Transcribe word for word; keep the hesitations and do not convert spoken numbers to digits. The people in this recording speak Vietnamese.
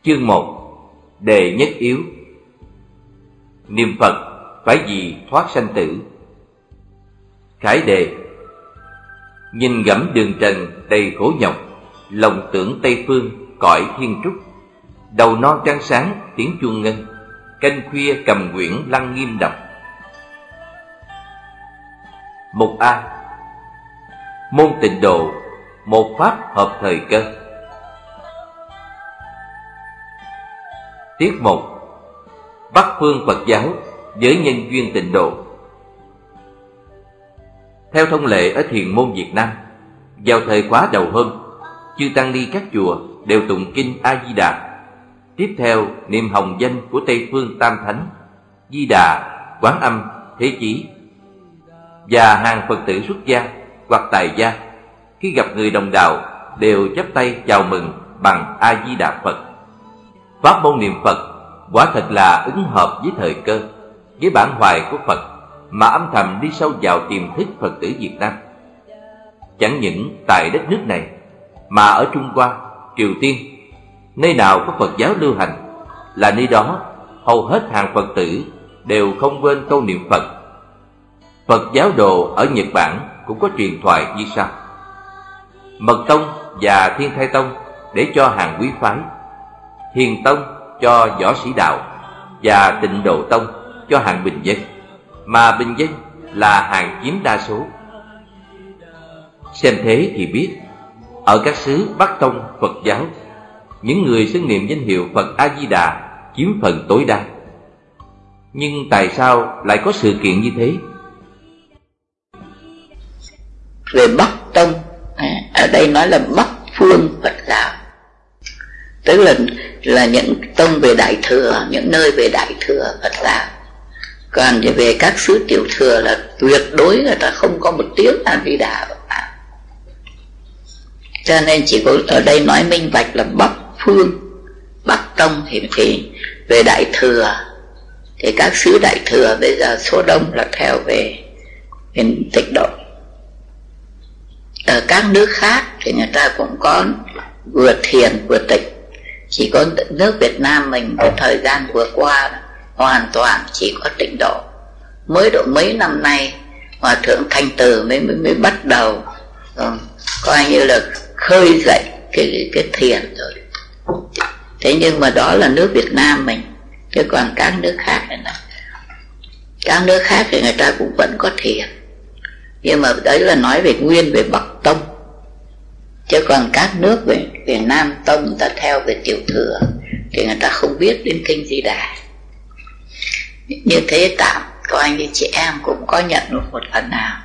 Chương một. Đề nhất yếu. Niệm Phật phải vì thoát sanh tử. Khải đề: nhìn gẫm đường trần đầy khổ nhọc, lòng tưởng Tây phương cõi thiên trúc. Đầu non trăng sáng tiếng chuông ngân, canh khuya cầm quyển lăng nghiêm đọc. Mục A. Môn Tịnh Độ, một pháp hợp thời cơ. Tiết một. Bắc phương Phật giáo với nhân duyên Tịnh Độ. Theo thông lệ ở Thiền môn Việt Nam, vào thời khóa đầu hôm, chư tăng ni các chùa đều tụng kinh A Di Đà. Tiếp theo niệm hồng danh của Tây phương Tam Thánh Di Đà, Quán Âm, Thế Chí. Và hàng Phật tử xuất gia hoặc tại gia khi gặp người đồng đạo đều chắp tay chào mừng bằng A Di Đà Phật. Pháp môn niệm Phật quả thật là ứng hợp với thời cơ, với bản hoài của Phật, mà âm thầm đi sâu vào tiềm thức Phật tử Việt Nam. Chẳng những tại đất nước này, mà ở Trung Hoa, Triều Tiên, nơi nào có Phật giáo lưu hành, là nơi đó hầu hết hàng Phật tử đều không quên câu niệm Phật. Phật giáo đồ ở Nhật Bản cũng có truyền thoại như sau: Mật Tông và Thiên Thai Tông để cho hàng quý phái, Thiền Tông cho võ sĩ đạo, và Tịnh Độ Tông cho hàng bình dân, mà bình dân là hàng chiếm đa số. Xem thế thì biết, ở các xứ Bắc Tông Phật giáo, những người xưng niệm danh hiệu Phật A Di Đà chiếm phần tối đa. Nhưng tại sao lại có sự kiện như thế? Về Bắc Tông, ở đây nói là Bắc phương Phật giáo, tức là là những tông về Đại Thừa, những nơi về Đại Thừa Phật giáo. Còn về các xứ Tiểu Thừa là tuyệt đối người ta không có một tiếng A Di Đà Phật giáo. Cho nên chỉ có ở đây nói minh bạch là Bắc phương, Bắc Tông thì, thì về Đại Thừa, thì các xứ Đại Thừa bây giờ số đông là theo về bên Tịnh Độ. Ở các nước khác thì người ta cũng có vừa thiền vừa tịnh. Chỉ có nước Việt Nam mình cái thời gian vừa qua hoàn toàn chỉ có Tịnh Độ. Mới độ mấy năm nay Hòa thượng Thanh Từ mới mới, mới bắt đầu um, coi như là khơi dậy cái cái thiền rồi. Thế nhưng mà đó là nước Việt Nam mình, chứ còn các nước khác này, các nước khác thì người ta cũng vẫn có thiền. Nhưng mà đấy là nói về nguyên về Bắc Tông, chứ còn các nước về, về Nam Tông người ta theo về Tiểu Thừa thì người ta không biết đến kinh Di Đà. Như thế tạm coi như chị em cũng có nhận được một phần nào.